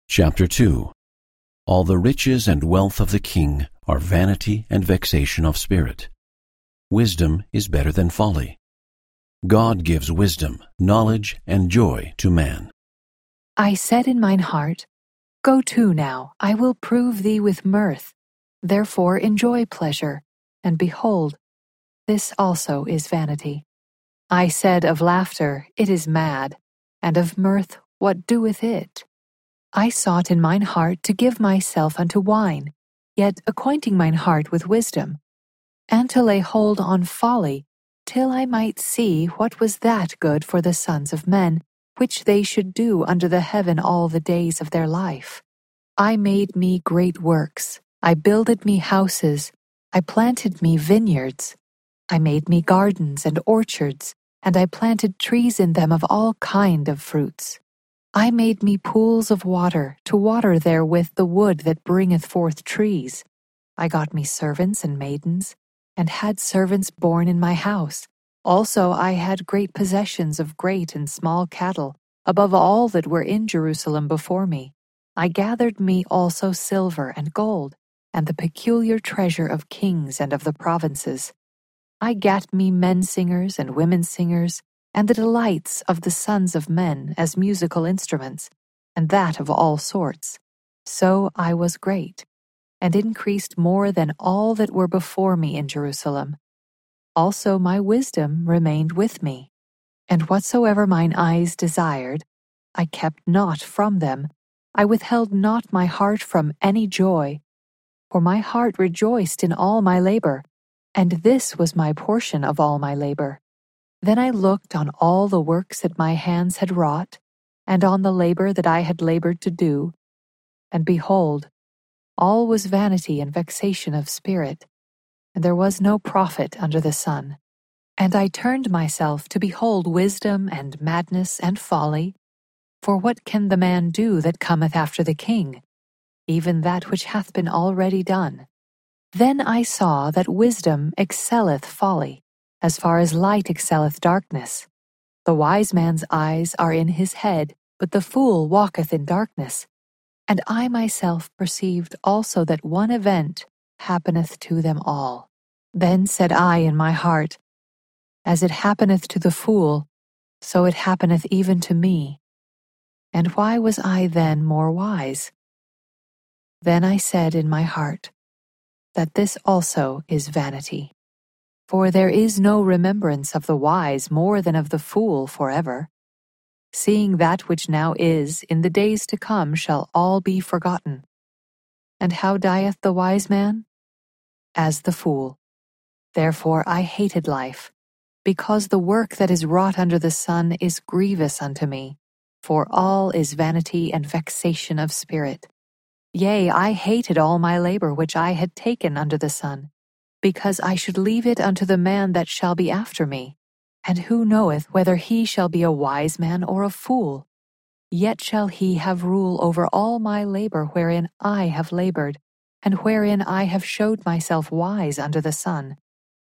Chapter 2. All the riches and wealth of the king are vanity and vexation of spirit. Wisdom is better than folly. God gives wisdom, knowledge, and joy to man. I said in mine heart, Go to now, I will prove thee with mirth. Therefore enjoy pleasure, and behold, this also is vanity. I said of laughter, It is mad, and of mirth, what doeth it? I sought in mine heart to give myself unto wine, yet acquainting mine heart with wisdom, and to lay hold on folly, till I might see what was that good for the sons of men, which they should do under the heaven all the days of their life. I made me great works, I builded me houses, I planted me vineyards, I made me gardens and orchards, and I planted trees in them of all kind of fruits. I made me pools of water, to water therewith the wood that bringeth forth trees. I got me servants and maidens, and had servants born in my house. Also I had great possessions of great and small cattle, above all that were in Jerusalem before me. I gathered me also silver and gold, and the peculiar treasure of kings and of the provinces. I gat me men singers and women singers, and the delights of the sons of men as musical instruments, and that of all sorts. So I was great, and increased more than all that were before me in Jerusalem. Also my wisdom remained with me, and whatsoever mine eyes desired, I kept not from them. I withheld not my heart from any joy, for my heart rejoiced in all my labor, and this was my portion of all my labor. Then I looked on all the works that my hands had wrought, and on the labor that I had labored to do, and behold, all was vanity and vexation of spirit, and there was no profit under the sun. And I turned myself to behold wisdom and madness and folly, for what can the man do that cometh after the king? Even that which hath been already done. Then I saw that wisdom excelleth folly, as far as light excelleth darkness. The wise man's eyes are in his head, but the fool walketh in darkness. And I myself perceived also that one event happeneth to them all. Then said I in my heart, As it happeneth to the fool, so it happeneth even to me. And why was I then more wise? Then I said in my heart, That this also is vanity. For there is no remembrance of the wise more than of the fool forever. Seeing that which now is, in the days to come shall all be forgotten. And how dieth the wise man? As the fool. Therefore I hated life, because the work that is wrought under the sun is grievous unto me, for all is vanity and vexation of spirit. Yea, I hated all my labor which I had taken under the sun, because I should leave it unto the man that shall be after me. And who knoweth whether he shall be a wise man or a fool? Yet shall he have rule over all my labor wherein I have labored, and wherein I have showed myself wise under the sun.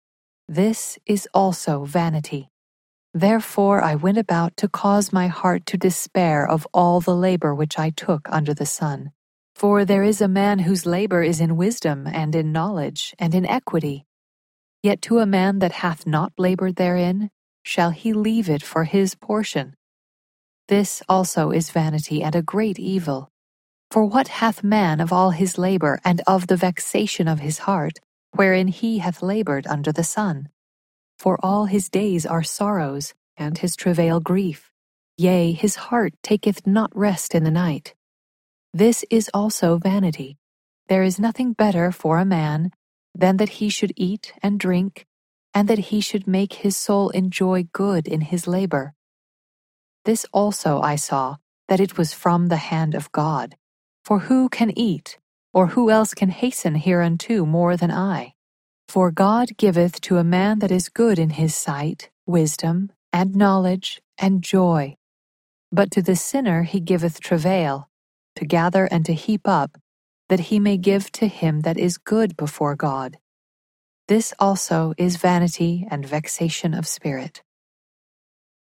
This is also vanity. Therefore I went about to cause my heart to despair of all the labor which I took under the sun. For there is a man whose labor is in wisdom, and in knowledge, and in equity. Yet to a man that hath not labored therein, shall he leave it for his portion. This also is vanity and a great evil. For what hath man of all his labor, and of the vexation of his heart, wherein he hath labored under the sun? For all his days are sorrows, and his travail grief. Yea, his heart taketh not rest in the night. This is also vanity. There is nothing better for a man than that he should eat and drink, and that he should make his soul enjoy good in his labor. This also I saw, that it was from the hand of God. For who can eat, or who else can hasten hereunto more than I? For God giveth to a man that is good in his sight wisdom, and knowledge, and joy. But to the sinner he giveth travail, to gather and to heap up, that he may give to him that is good before God. This also is vanity and vexation of spirit.